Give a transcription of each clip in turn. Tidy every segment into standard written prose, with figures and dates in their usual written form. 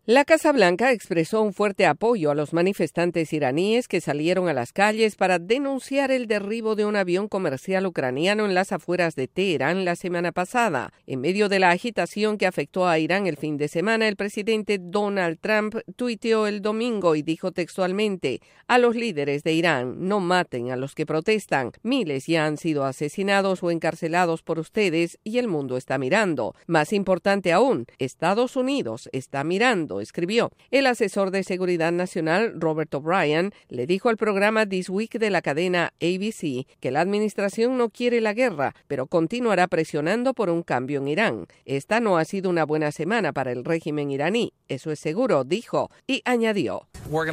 La Casa Blanca expresó un fuerte apoyo a los manifestantes iraníes que salieron a las calles para denunciar el derribo de un avión comercial ucraniano en las afueras de Teherán la semana pasada. En medio de la agitación que afectó a Irán el fin de semana, el presidente Donald Trump tuiteó el domingo y dijo textualmente: a los líderes de Irán, no maten a los que protestan. Miles ya han sido asesinados o encarcelados por ustedes y el mundo está mirando. Más importante aún, Estados Unidos está mirando, escribió. El asesor de Seguridad Nacional, Robert O'Brien, le dijo al programa This Week de la cadena ABC que la administración no quiere la guerra, pero continuará presionando por un cambio en Irán. Esta no ha sido una buena semana para el régimen iraní, eso es seguro, dijo, y añadió: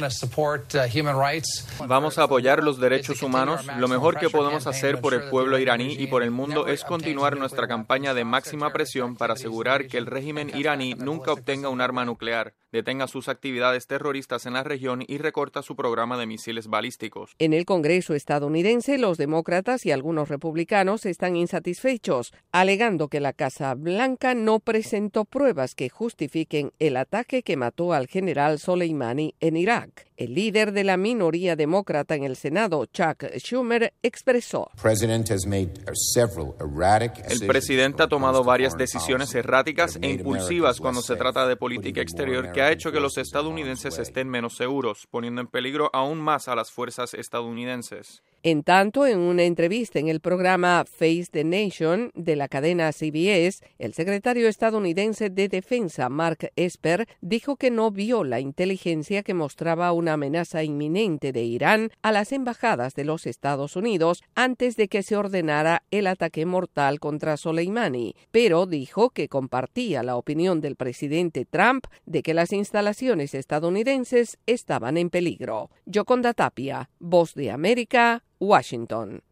Vamos a apoyar los derechos humanos. Lo mejor que podemos hacer por el pueblo iraní y por el mundo es continuar nuestra campaña de máxima presión para asegurar que el régimen iraní nunca obtenga un arma nuclear, detenga sus actividades terroristas en la región y recorta su programa de misiles balísticos. En el Congreso estadounidense, los demócratas y algunos republicanos están insatisfechos, alegando que la Casa Blanca no presentó pruebas que justifiquen el ataque que mató al general Soleimani en Irak. El líder de la minoría demócrata en el Senado, Chuck Schumer, expresó: el presidente ha tomado varias decisiones erráticas e impulsivas cuando se trata de política exterior que ha hecho que los estadounidenses estén menos seguros, poniendo en peligro aún más a las fuerzas estadounidenses. En tanto, en una entrevista en el programa Face the Nation de la cadena CBS, el secretario estadounidense de Defensa, Mark Esper, dijo que no vio la inteligencia que mostraba una amenaza inminente de Irán a las embajadas de los Estados Unidos antes de que se ordenara el ataque mortal contra Soleimani, pero dijo que compartía la opinión del presidente Trump de que las instalaciones estadounidenses estaban en peligro. Yoconda Tapia, Voz de América, Washington.